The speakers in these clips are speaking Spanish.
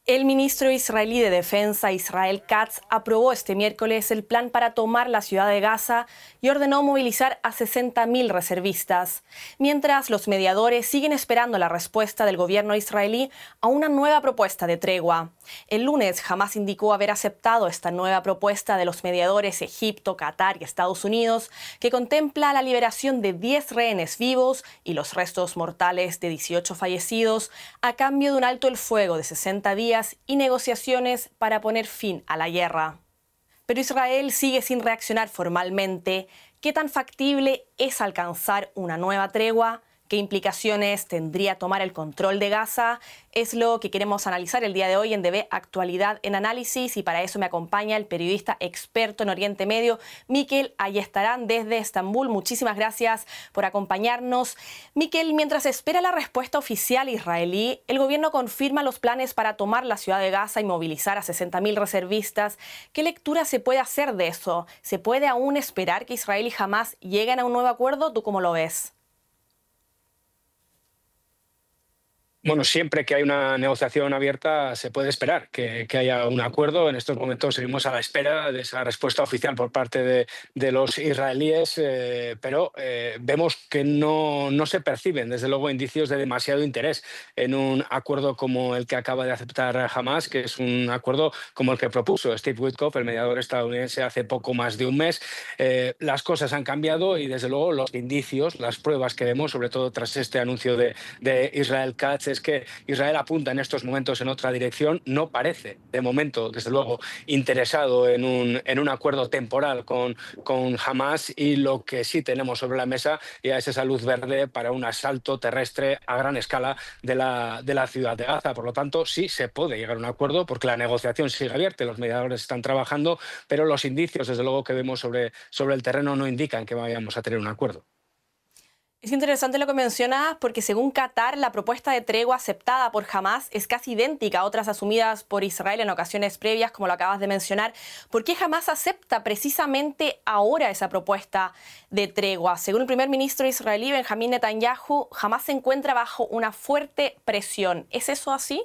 El ministro israelí de Defensa, Israel Katz, aprobó este miércoles el plan para tomar la ciudad de Gaza y ordenó movilizar a 60.000 reservistas, mientras los mediadores siguen esperando la respuesta del gobierno israelí a una nueva propuesta de tregua. El lunes, Hamás indicó haber aceptado esta nueva propuesta de los mediadores Egipto, Qatar y Estados Unidos, que contempla la liberación de 10 rehenes vivos y los restos mortales de 18 fallecidos a cambio de un alto el fuego de 60 días y negociaciones para poner fin a la guerra. Pero Israel sigue sin reaccionar formalmente. ¿Qué tan factible es alcanzar una nueva tregua? ¿Qué implicaciones tendría tomar el control de Gaza? Es lo que queremos analizar el día de hoy en DB Actualidad en Análisis, y para eso me acompaña el periodista experto en Oriente Medio, Miquel Ayestarán, desde Estambul. Muchísimas gracias por acompañarnos. Miquel, mientras espera la respuesta oficial israelí, el gobierno confirma los planes para tomar la ciudad de Gaza y movilizar a 60.000 reservistas. ¿Qué lectura se puede hacer de eso? ¿Se puede aún esperar que Israel y Hamás lleguen a un nuevo acuerdo? ¿Tú cómo lo ves? Bueno, siempre que hay una negociación abierta se puede esperar que haya un acuerdo. En estos momentos seguimos a la espera de esa respuesta oficial por parte de los israelíes, pero vemos que no se perciben, desde luego, indicios de demasiado interés en un acuerdo como el que acaba de aceptar Hamás, que es un acuerdo como el que propuso Steve Witkoff, el mediador estadounidense, hace poco más de un mes. Las cosas han cambiado y, desde luego, los indicios, las pruebas que vemos, sobre todo tras este anuncio de Israel Katz, es que Israel apunta en estos momentos en otra dirección. No parece, de momento, desde luego, interesado en un acuerdo temporal con Hamás, y lo que sí tenemos sobre la mesa ya es esa luz verde para un asalto terrestre a gran escala de la ciudad de Gaza. Por lo tanto, sí se puede llegar a un acuerdo porque la negociación sigue abierta, los mediadores están trabajando, pero los indicios, desde luego, que vemos sobre el terreno no indican que vayamos a tener un acuerdo. Es interesante lo que mencionas, porque según Qatar, la propuesta de tregua aceptada por Hamás es casi idéntica a otras asumidas por Israel en ocasiones previas, como lo acabas de mencionar. ¿Por qué Hamás acepta precisamente ahora esa propuesta de tregua? Según el primer ministro israelí, Benjamín Netanyahu, Hamás se encuentra bajo una fuerte presión. ¿Es eso así?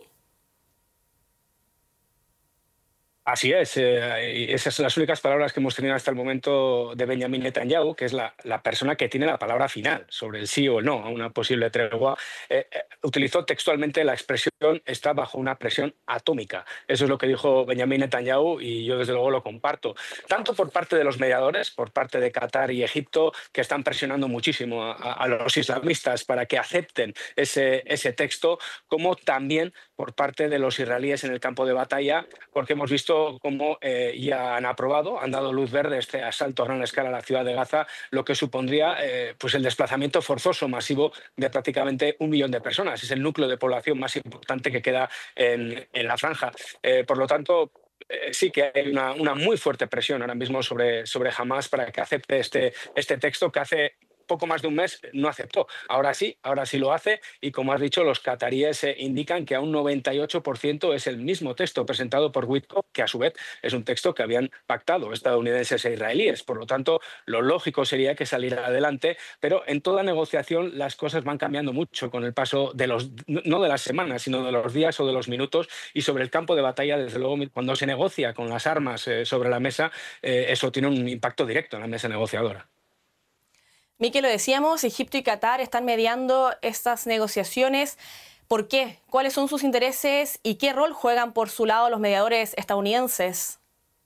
Así es, y esas son las únicas palabras que hemos tenido hasta el momento de Benjamín Netanyahu, que es la persona que tiene la palabra final sobre el sí o el no a una posible tregua. Utilizó textualmente la expresión "está bajo una presión atómica". Eso es lo que dijo Benjamín Netanyahu, y yo, desde luego, lo comparto. Tanto por parte de los mediadores, por parte de Qatar y Egipto, que están presionando muchísimo a los islamistas para que acepten ese texto, como también por parte de los israelíes en el campo de batalla, porque hemos visto cómo ya han aprobado, han dado luz verde a este asalto a gran escala a la ciudad de Gaza, lo que supondría pues el desplazamiento forzoso masivo de prácticamente 1 millón de personas. Es el núcleo de población más importante que queda en la franja. Por lo tanto, sí que hay una muy fuerte presión ahora mismo sobre Hamás para que acepte este texto que hace poco más de un mes no aceptó. Ahora sí lo hace, y, como has dicho, los cataríes indican que a un 98% es el mismo texto presentado por Witkoff, que a su vez es un texto que habían pactado estadounidenses e israelíes. Por lo tanto, lo lógico sería que saliera adelante, pero en toda negociación las cosas van cambiando mucho con el paso de no de las semanas, sino de los días o de los minutos, y sobre el campo de batalla, desde luego, cuando se negocia con las armas sobre la mesa, eso tiene un impacto directo en la mesa negociadora. Miquel, lo decíamos, Egipto y Qatar están mediando estas negociaciones. ¿Por qué? ¿Cuáles son sus intereses y qué rol juegan por su lado los mediadores estadounidenses?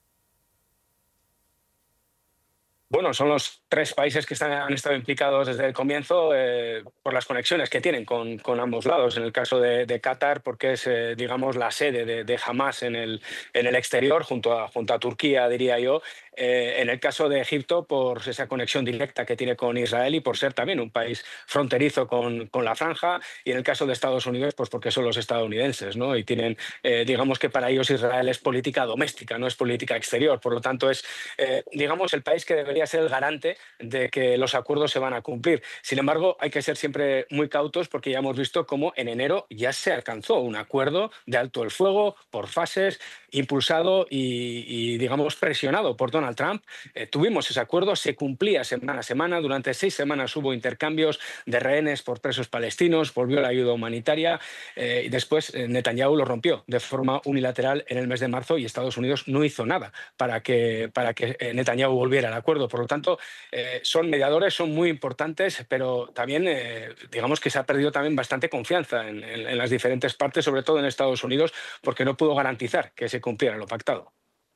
Bueno, son los 3 países que han estado implicados desde el comienzo, por las conexiones que tienen con ambos lados. En el caso de Qatar, porque es, digamos, la sede de Hamás en el exterior, junto a Turquía, diría yo. En el caso de Egipto, por esa conexión directa que tiene con Israel y por ser también un país fronterizo con la franja. Y en el caso de Estados Unidos, pues porque son los estadounidenses, ¿no? Y tienen, digamos que para ellos Israel es política doméstica, no es política exterior. Por lo tanto, es, digamos, el país que debería ser el garante de que los acuerdos se van a cumplir. Sin embargo, hay que ser siempre muy cautos, porque ya hemos visto cómo en enero ya se alcanzó un acuerdo de alto el fuego por fases, impulsado digamos, presionado por Donald Trump. Tuvimos ese acuerdo, se cumplía semana a semana. Durante 6 semanas hubo intercambios de rehenes por presos palestinos, volvió la ayuda humanitaria y después Netanyahu lo rompió de forma unilateral en el mes de marzo y Estados Unidos no hizo nada para que Netanyahu volviera al acuerdo. Por lo tanto, son mediadores, son muy importantes, pero también digamos que se ha perdido también bastante confianza en las diferentes partes, sobre todo en Estados Unidos, porque no pudo garantizar que se cumpliera lo pactado.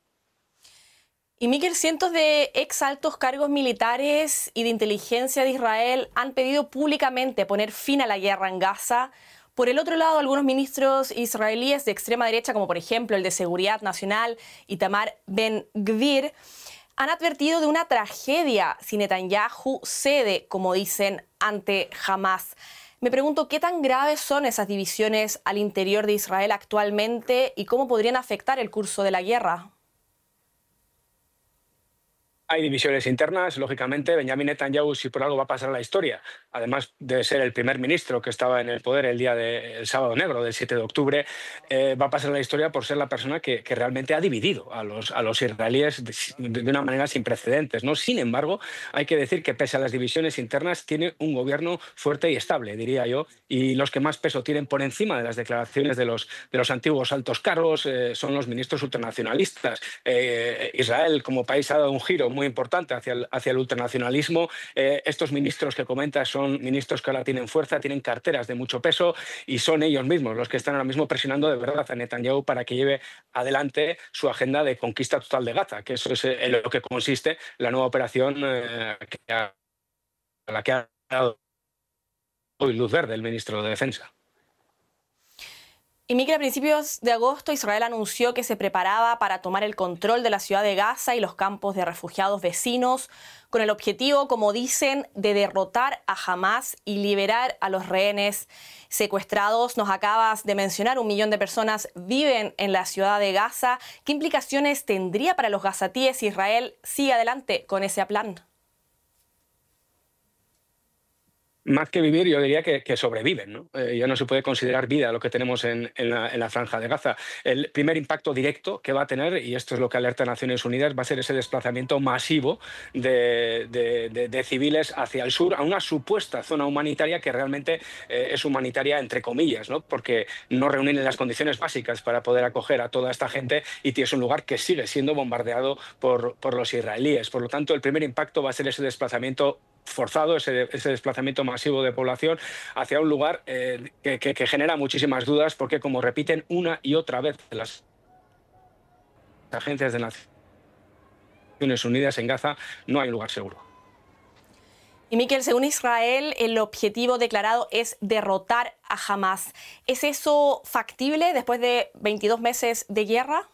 Y Miquel, cientos de ex altos cargos militares y de inteligencia de Israel han pedido públicamente poner fin a la guerra en Gaza. Por el otro lado, algunos ministros israelíes de extrema derecha, como por ejemplo el de Seguridad Nacional, Itamar Ben-Gvir, han advertido de una tragedia si Netanyahu cede, como dicen, ante Hamas. Me pregunto qué tan graves son esas divisiones al interior de Israel actualmente y cómo podrían afectar el curso de la guerra. Hay divisiones internas, lógicamente. Benjamin Netanyahu, si por algo va a pasar a la historia, además de ser el primer ministro que estaba en el poder el día del Sábado Negro, del 7 de octubre, va a pasar a la historia por ser la persona que realmente ha dividido a los israelíes de una manera sin precedentes, ¿no? Sin embargo, hay que decir que pese a las divisiones internas, tiene un gobierno fuerte y estable, diría yo, y los que más peso tienen por encima de las declaraciones de los antiguos altos cargos son los ministros ultranacionalistas. Israel, como país, ha dado un giro muy importante hacia el ultranacionalismo. Estos ministros que comentas son ministros que ahora tienen fuerza, tienen carteras de mucho peso y son ellos mismos los que están ahora mismo presionando de verdad a Netanyahu para que lleve adelante su agenda de conquista total de Gaza, que eso es en lo que consiste la nueva operación a la que ha dado hoy luz verde el ministro de Defensa. Y Miquel, a principios de agosto, Israel anunció que se preparaba para tomar el control de la ciudad de Gaza y los campos de refugiados vecinos, con el objetivo, como dicen, de derrotar a Hamas y liberar a los rehenes secuestrados. Nos acabas de mencionar, 1 millón de personas viven en la ciudad de Gaza. ¿Qué implicaciones tendría para los gazatíes si Israel sigue adelante con ese plan? Más que vivir, yo diría que sobreviven, ¿no? Ya no se puede considerar vida lo que tenemos en la franja de Gaza. El primer impacto directo que va a tener, y esto es lo que alerta Naciones Unidas, va a ser ese desplazamiento masivo de civiles hacia el sur, a una supuesta zona humanitaria que realmente es humanitaria entre comillas, ¿no? Porque no reúnen las condiciones básicas para poder acoger a toda esta gente y es un lugar que sigue siendo bombardeado por los israelíes. Por lo tanto, el primer impacto va a ser ese desplazamiento forzado, ese desplazamiento masivo de población hacia un lugar que genera muchísimas dudas porque, como repiten una y otra vez las agencias de Naciones Unidas, en Gaza no hay un lugar seguro. Y Miquel, según Israel, el objetivo declarado es derrotar a Hamas. ¿Es eso factible después de 22 meses de guerra?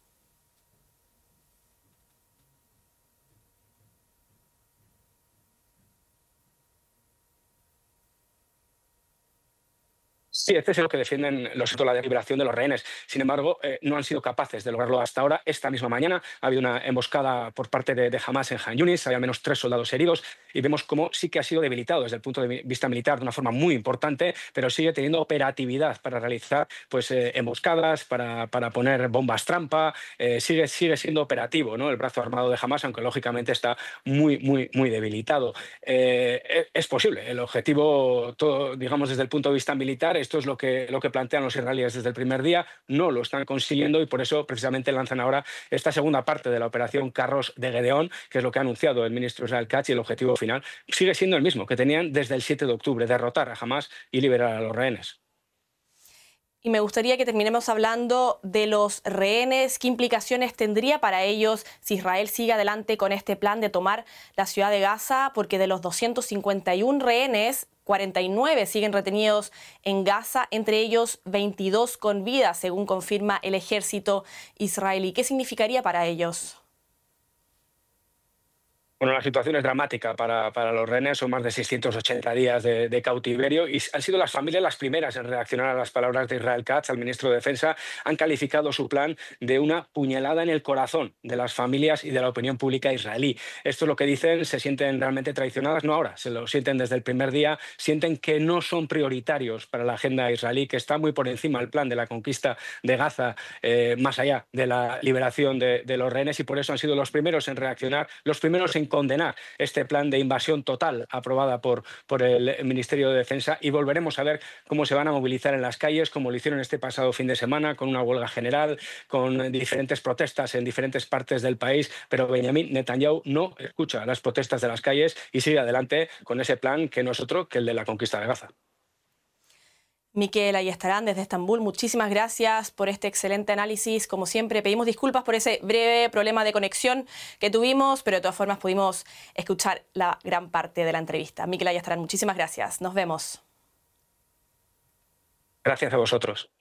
Sí, este es lo que defienden la liberación de los rehenes. Sin embargo, no han sido capaces de lograrlo hasta ahora. Esta misma mañana ha habido una emboscada por parte de Hamas en Han Yunis, había al menos 3 soldados heridos y vemos cómo sí que ha sido debilitado desde el punto de vista militar de una forma muy importante, pero sigue teniendo operatividad para realizar emboscadas, para poner bombas trampa, sigue siendo operativo, ¿no? El brazo armado de Hamas, aunque lógicamente está muy debilitado. Es posible. El objetivo, digamos, desde el punto de vista militar, esto es lo que plantean los israelíes desde el primer día, no lo están consiguiendo y por eso precisamente lanzan ahora esta segunda parte de la operación Carros de Gedeón, que es lo que ha anunciado el ministro Israel Katz, y el objetivo final sigue siendo el mismo que tenían desde el 7 de octubre, derrotar a Hamas y liberar a los rehenes. Y me gustaría que terminemos hablando de los rehenes. ¿Qué implicaciones tendría para ellos si Israel sigue adelante con este plan de tomar la ciudad de Gaza? Porque de los 251 rehenes, 49 siguen retenidos en Gaza, entre ellos 22 con vida, según confirma el ejército israelí. ¿Qué significaría para ellos? Bueno, la situación es dramática para los rehenes, son más de 680 días de cautiverio y han sido las familias las primeras en reaccionar a las palabras de Israel Katz, al ministro de Defensa. Han calificado su plan de una puñalada en el corazón de las familias y de la opinión pública israelí. Esto es lo que dicen, se sienten realmente traicionadas, no ahora, se lo sienten desde el primer día, sienten que no son prioritarios para la agenda israelí, que está muy por encima el plan de la conquista de Gaza, más allá de la liberación de los rehenes, y por eso han sido los primeros en reaccionar, los primeros en condenar este plan de invasión total aprobada por el Ministerio de Defensa, y volveremos a ver cómo se van a movilizar en las calles, como lo hicieron este pasado fin de semana, con una huelga general, con diferentes protestas en diferentes partes del país, pero Benjamín Netanyahu no escucha las protestas de las calles y sigue adelante con ese plan que no es otro que el de la conquista de Gaza. Miquel Ayestarán, desde Estambul, muchísimas gracias por este excelente análisis. Como siempre, pedimos disculpas por ese breve problema de conexión que tuvimos, pero de todas formas pudimos escuchar la gran parte de la entrevista. Miquel Ayestarán, muchísimas gracias. Nos vemos. Gracias a vosotros.